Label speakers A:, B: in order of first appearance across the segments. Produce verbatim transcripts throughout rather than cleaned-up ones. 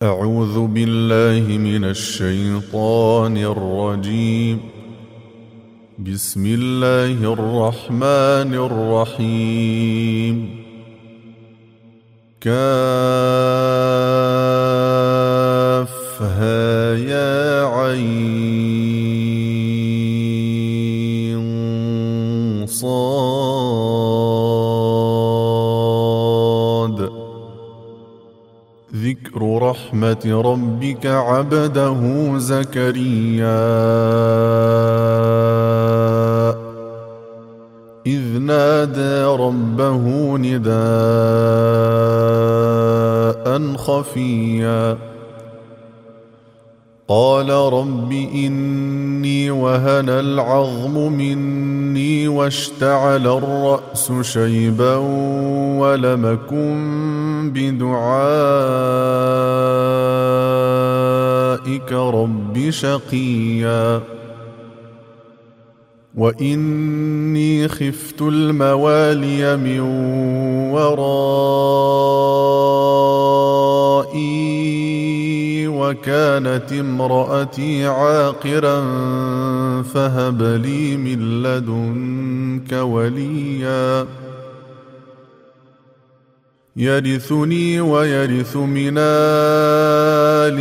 A: أعوذ بالله من الشيطان الرجيم. بسم الله الرحمن الرحيم. كافها يا عين صاد. ذكر رحمة ربك عبده زكريا إذ نادى ربه نداء خفيا قال رب إني وهن العظم مني واشتعل الرأس شيبا ولم أكن بدعائك رب شقيا وإني خفت الموالي من ورائي وكانت امرأتي عاقرا فهب لي من لدنك وليا يرثني ويرث من آل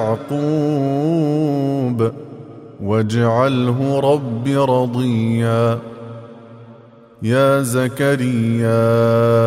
A: يعقوب واجعله رب رضيا يا زكريا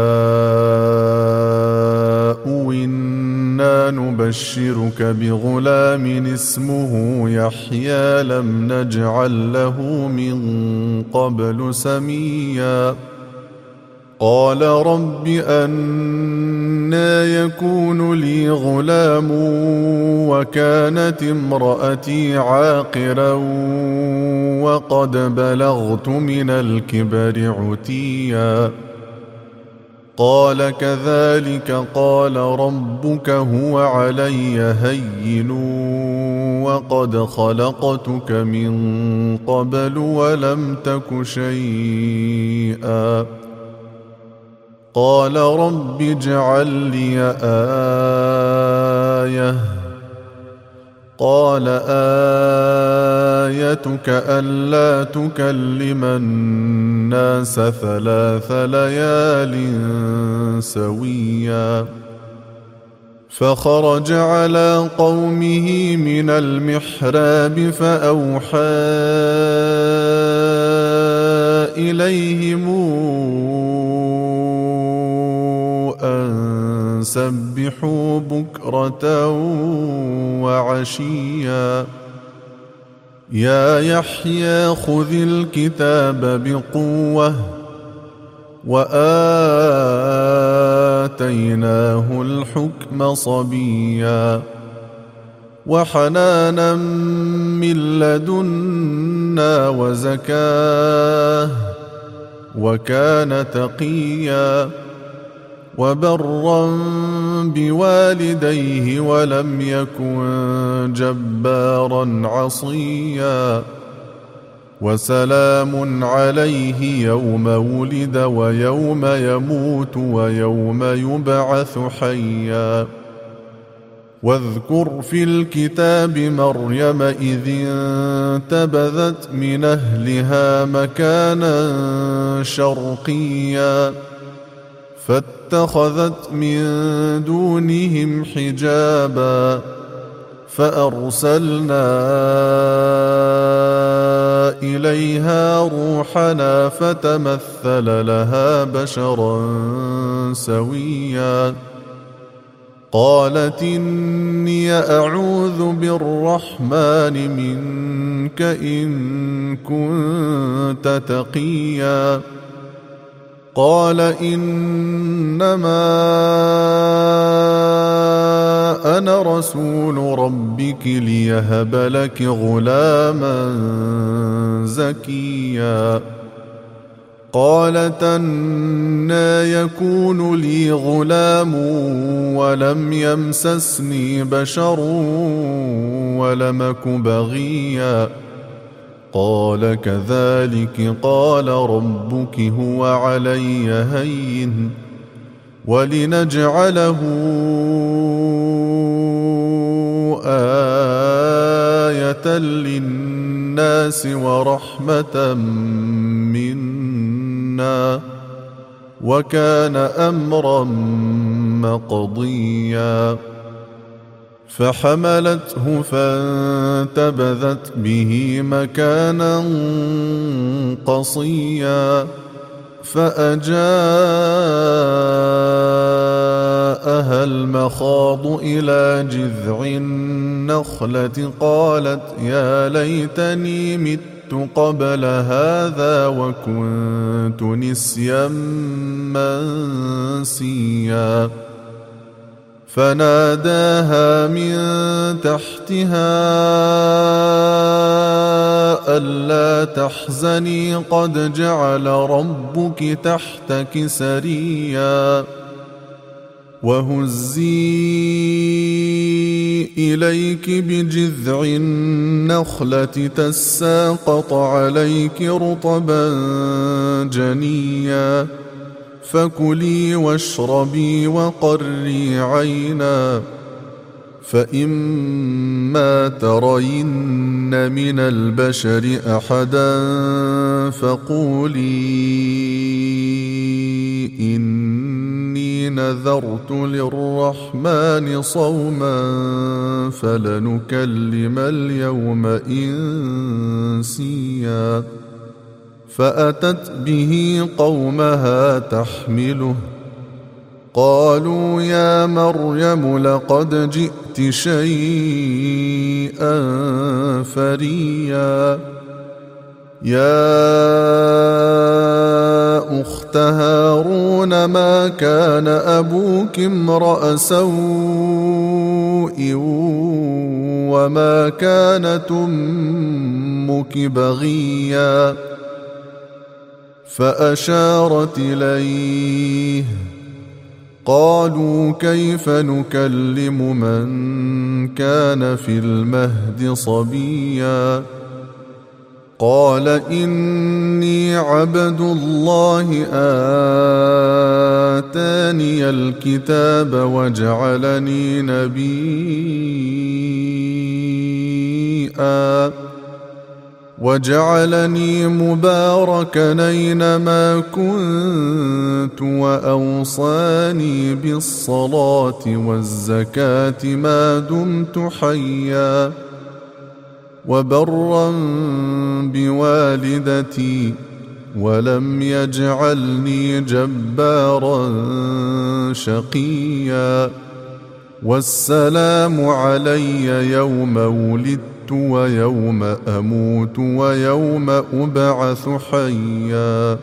A: إنا نبشرك بغلام اسمه يحيى لم نجعل له من قبل سميا قال رب أنى يكون لي غلام وكانت امرأتي عاقرا وقد بلغت من الكبر عتيا قال كذلك قال ربك هو علي هين وقد خلقتك من قبل ولم تك شيئا قال رب اجعل لي آية قال آيتك ألا تكلم الناس ثلاث ليال سويا فخرج على قومه من المحراب فأوحى إليهم أن سبحوا بكرة وعشيا يا يحيى خذ الكتاب بقوة وآتيناه الحكم صبيا وحنانا من لدنا وزكاه وكان تقيا وبرا بوالديه ولم يكن جبارا عصيا وسلام عليه يوم ولد ويوم يموت ويوم يبعث حيا واذكر في الكتاب مريم إذ انتبذت من أهلها مكانا شرقيا فاتخذت من دونهم حجابا فأرسلنا إليها روحنا فتمثل لها بشرا سويا قالت إني أعوذ بالرحمن منك إن كنت تقيا قال إنما أنا رسول ربك ليهب لك غلاما زكيا قالت أنى يكون لي غلام ولم يمسسني بشر ولم أك بغيا قال كذلك قال ربك هو علي هين ولنجعله للناس ورحمة منا وكان أمرا مقضيا فحملته فانتبذت به مكانا قصيا فأجاءها المخاض إلى جذع النخلة قالت يا ليتني مت قبل هذا وكنت نسيا منسيا فناداها من تحتها ألا تحزني قد جعل ربك تحتك سريا وهزي إليك بجذع النخلة تساقط عليك رطبا جنيا فكلي واشربي وقري عينا فإما ترين من البشر أحدا فقولي إني نذرت للرحمن صوما فلنكلم اليوم إنسيا فأتت به قومها تحمله قالوا يا مريم لقد جئت شيئا فريا يا أخت هارون ما كان أبوك امرأ سوء وما كانت أمك بغيا فأشارت إليه قالوا كيف نكلم من كان في المهد صبيا قال إني عبد الله آتاني الكتاب وجعلني نبيا وجعلني مباركا أينما كنت وأوصاني بالصلاة والزكاة ما دمت حيا وبرا بوالدتي ولم يجعلني جبارا شقيا والسلام علي يوم ولدت ويوم أموت ويوم أبعث حيا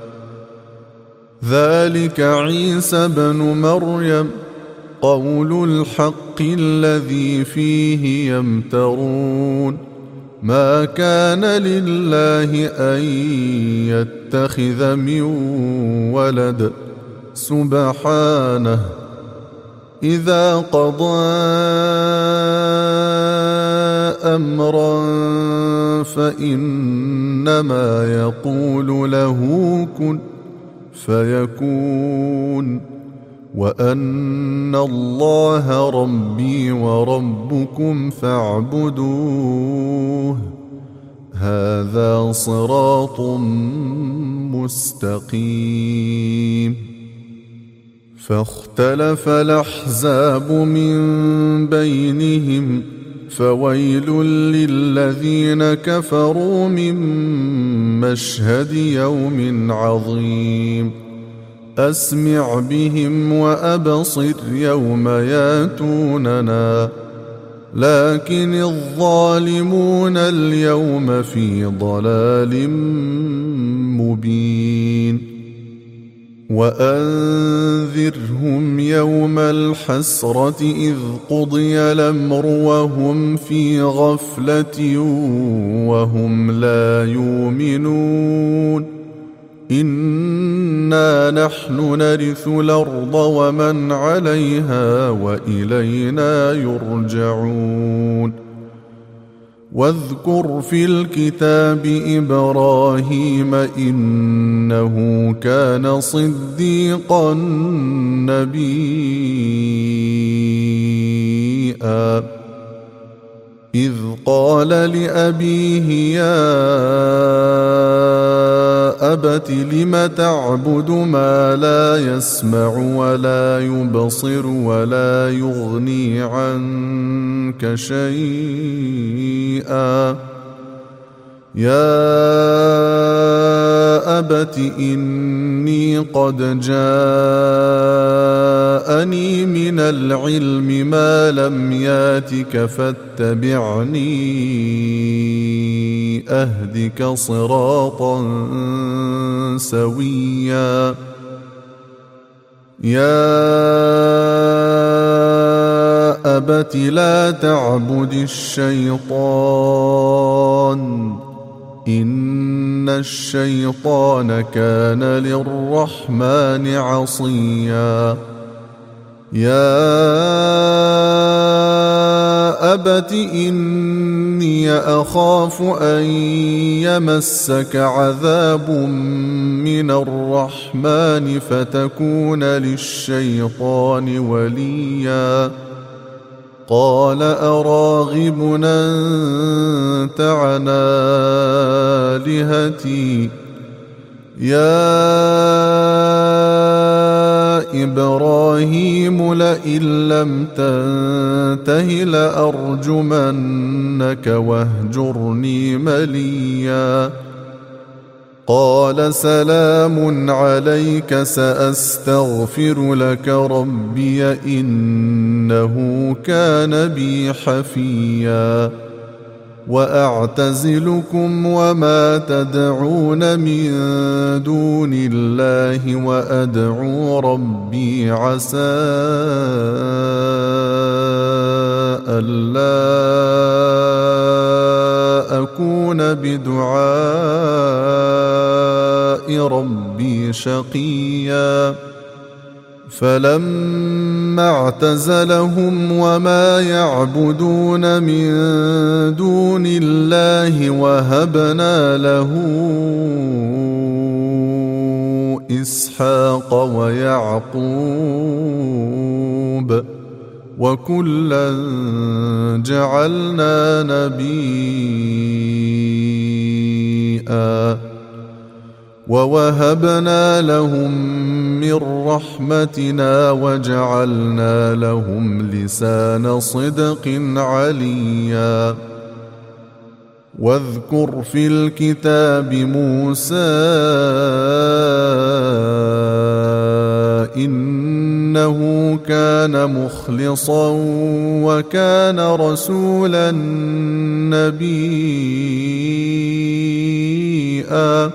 A: ذلك عيسى بن مريم قول الحق الذي فيه يمترون ما كان لله أن يتخذ من ولد سبحانه إذا قضى أمرا فإنما يقول له كن فيكون وأن الله ربي وربكم فاعبدوه هذا صراط مستقيم فاختلف الأحزاب من بينهم فويل للذين كفروا من مشهد يوم عظيم أسمع بهم وأبصر يوم ياتوننا لكن الظالمون اليوم في ضلال مبين وأنذرهم يوم الحسرة إذ قضي الأمر وهم في غفلة وهم لا يؤمنون إنا نحن نرث الأرض ومن عليها وإلينا يرجعون واذكر في الكتاب إبراهيم إنه كان صديقا نبيا إذ قال لأبيه يا أبت لم تعبد ما لا يسمع ولا يبصر ولا يغني عنك شيئا يا أبت إني قد جاءني من العلم ما لم ياتك فاتبعني أهدك صراطا سويا يا أبت لا تعبد الشيطان إن الشيطان كان للرحمن عصيا يا أبت إني أخاف أن يمسك عذاب من الرحمن فتكون للشيطان وليا قال أراغب أنت عن آلهتي يا إبراهيم لئن لم تنته لأرجمنك واهجرني مليا قال سلام عليك سأستغفر لك ربي إنه كان بي حفيا وأعتزلكم وما تدعون من دون الله وأدعو ربي عسى ألا أكون بدعاء ربي شقيا فلما اعتزلهم وما يعبدون من دون الله وهبنا له إسحاق ويعقوب وكلا جعلنا نبيا ووهبنا لهم من رحمتنا وجعلنا لهم لسان صدق عليا واذكر في الكتاب موسى إنه كان مخلصا وكان رسولا نبيا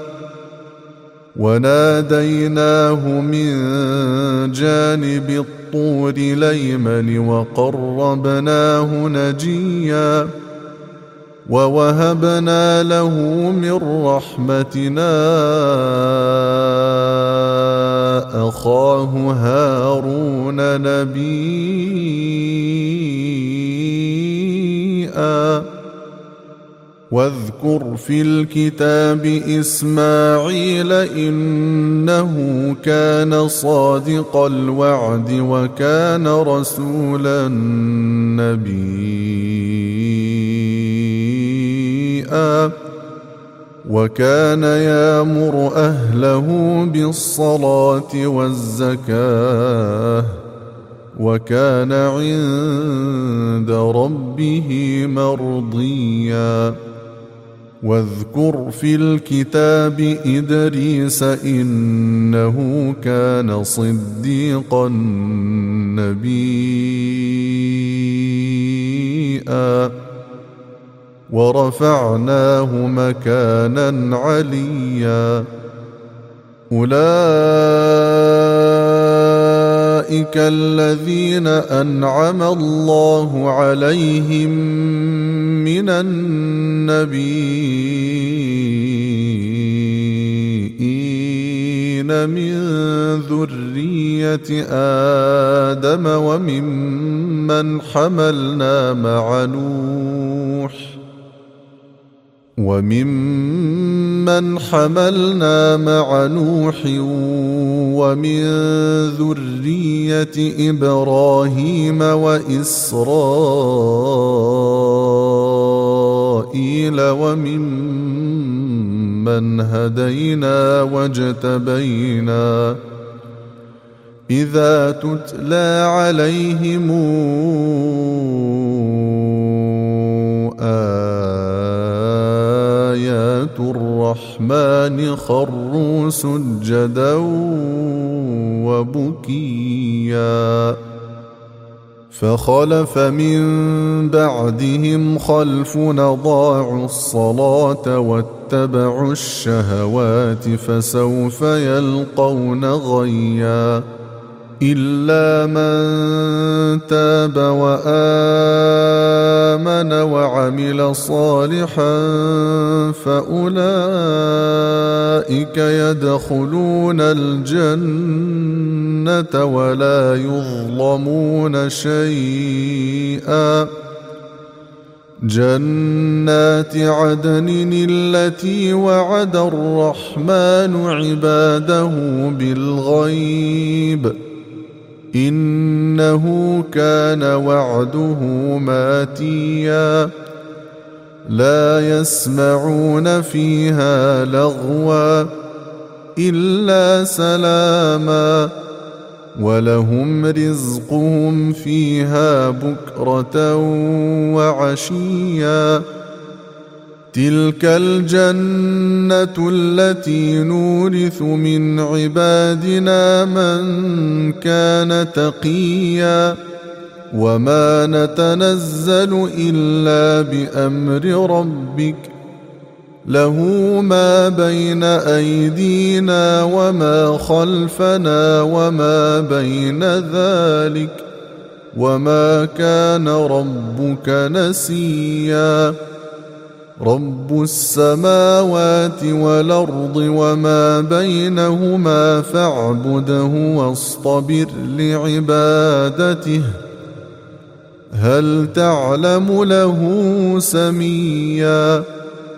A: وناديناه من جانب الطور الأيمن وقربناه نجيا ووهبنا له من رحمتنا أخاه هارون نبيا واذكر في الكتاب إسماعيل إنه كان صادق الوعد وكان رسولا نبيا وكان يأمر أهله بالصلاة والزكاة وكان عند ربه مرضيا واذكر في الكتاب إدريس إنه كان صديقا نبيا ورفعناه مكانا عليا أولئك الذين أنعم الله عليهم من النبيين من ذرية آدم وممن حملنا مع نوح وممن حملنا مع نوح ومن ذرية إبراهيم وإسرائيل إسماعيل وممن هدينا واجتبينا إذا تتلى عليهم آيات الرحمن خروا سجدا وبكيا فخلف من بعدهم خلف أضاعوا الصلاة واتبعوا الشهوات فسوف يلقون غيا إلا من تاب وآمن وعمل صالحا فأولئك يدخلون الجنة ولا يظلمون شيئا جنات عدن التي وعد الرحمن عباده بالغيب إنه كان وعده ماتيا لا يسمعون فيها لغوا إلا سلاما ولهم رزقهم فيها بكرة وعشيا تلك الجنة التي نورث من عبادنا من كان تقيا وما نتنزل إلا بأمر ربك له ما بين أيدينا وما خلفنا وما بين ذلك وما كان ربك نسيا رب السماوات والأرض وما بينهما فاعبده واصطبر لعبادته هل تعلم له سميا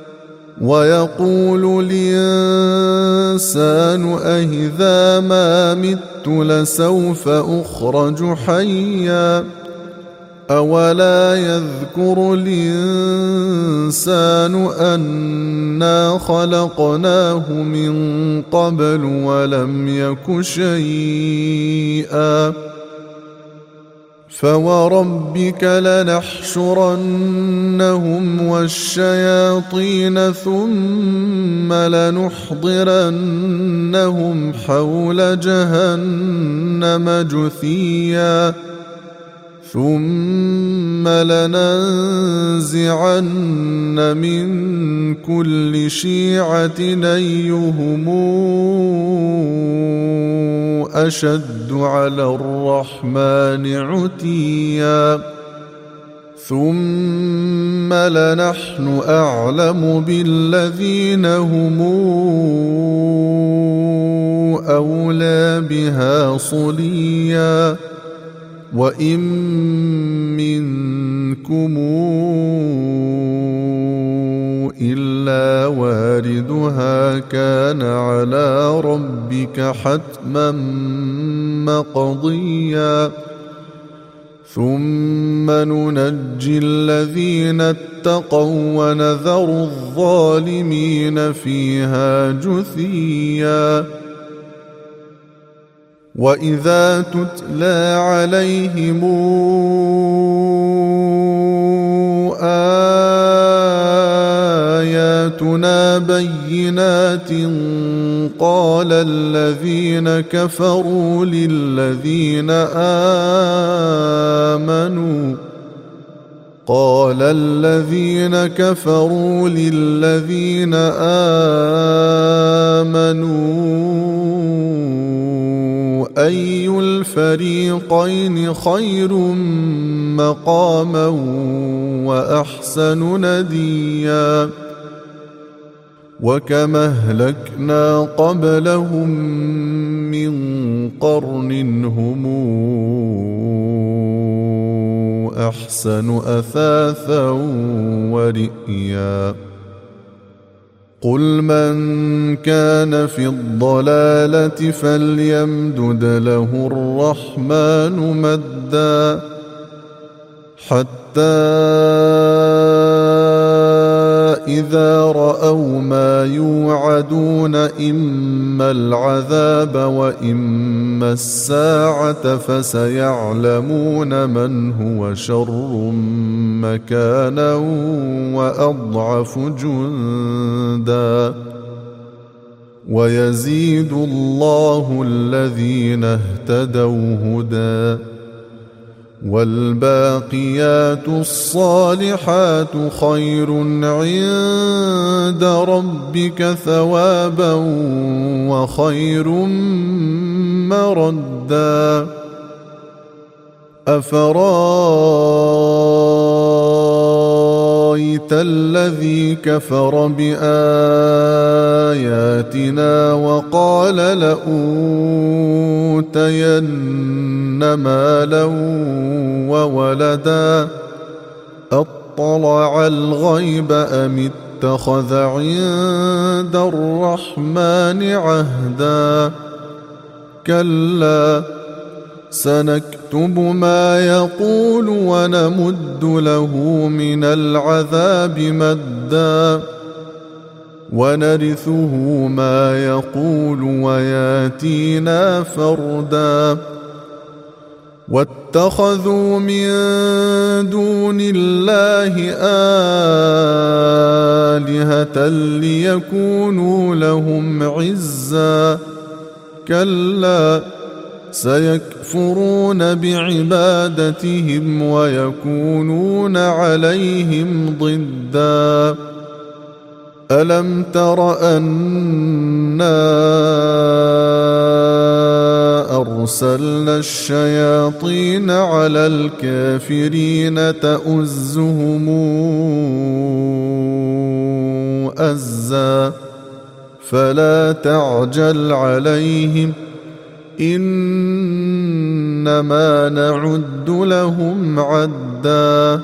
A: ويقول الإنسان أإذا ما مت لسوف أخرج حيا أولا يذكر الإنسان أنا خلقناه من قبل ولم يك شيئا فوربك لنحشرنهم والشياطين ثم لنحضرنهم حول جهنم جثيا ثم لننزعن من كل شيعة أيهم أشد على الرحمن عتيا ثم لنحن أعلم بالذين هم أولى بها صليا وإن منكم إلا واردها كان على ربك حتما مقضيا ثم ننجي الذين اتقوا ونذر الظالمين فيها جثيا وإذا تتلى عليهم آياتنا بينات قال الذين كفروا للذين آمنوا قال الذين كفروا للذين آمنوا أي الفريقين خير مقاما وأحسن نديا وكما أهلكنا قبلهم من قرن هم أحسن أثاثا ورئيا قل من كان في الضلالة فليمدد له الرحمن مدا حتى إما العذاب وإما الساعة فسيعلمون من هو شر مكانا وأضعف جندا ويزيد الله الذين اهتدوا هدى والباقيات الصالحات خير عند ربك ثوابا وخير مردا أفرأيت الذي كفر بآياتنا وقال لأوتين مالا وولدا أطلع الغيب أم اتخذ عند الرحمن عهدا كلا سنكتب ما يقول ونمد له من العذاب مدا ونرثه ما يقول وياتينا فردا واتخذوا من دون الله آلهة ليكونوا لهم عزا كلا سيكفرون بعبادتهم ويكونون عليهم ضدا ألم تر أنا أرسلنا الشياطين على الكافرين تؤزهم أزا فلا تعجل عليهم إنما نعد لهم عدا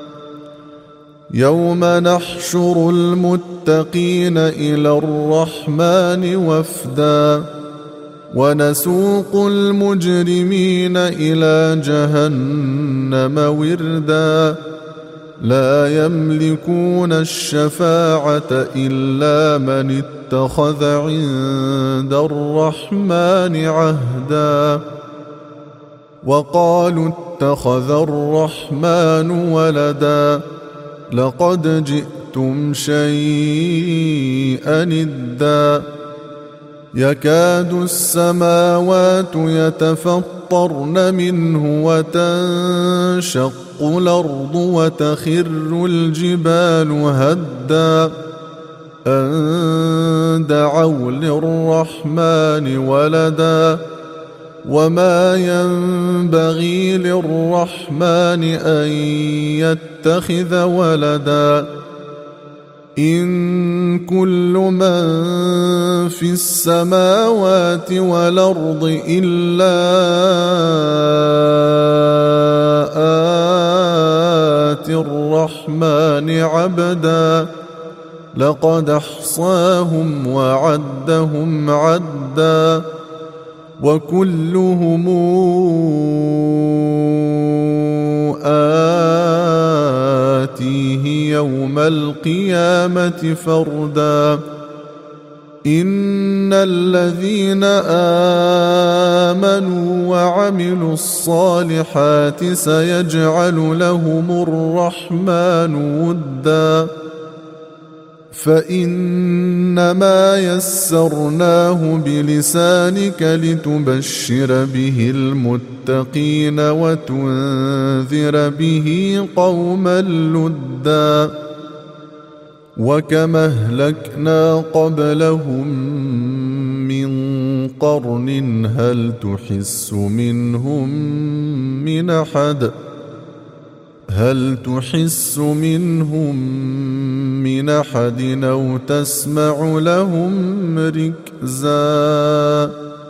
A: يوم نحشر المتقين إلى الرحمن وفدا ونسوق المجرمين إلى جهنم وردا لا يملكون الشفاعة إلا من اتخذ عند الرحمن عهدا وقالوا اتخذ الرحمن ولدا لقد جئتم شيئا إدا يكاد السماوات يتفطرن منه وتنشق الأرض وتخر الجبال هدا أن دعوا للرحمن ولدا وما ينبغي للرحمن أن يتخذ ولدا إن كل من في السماوات والأرض إلا آتي الرحمن عبدا لقد أحصاهم وعدهم عدا وكلهم آتيه يوم القيامة فردا إن الذين آمنوا وعملوا الصالحات سيجعل لهم الرحمن ودا فإنما يسرناه بلسانك لتبشر به المتقين وتنذر به قوما لدا وكم أهلكنا قبلهم من قرن هل تحس منهم من أحد هل تحس منهم من أحد أو تسمع لهم ركزا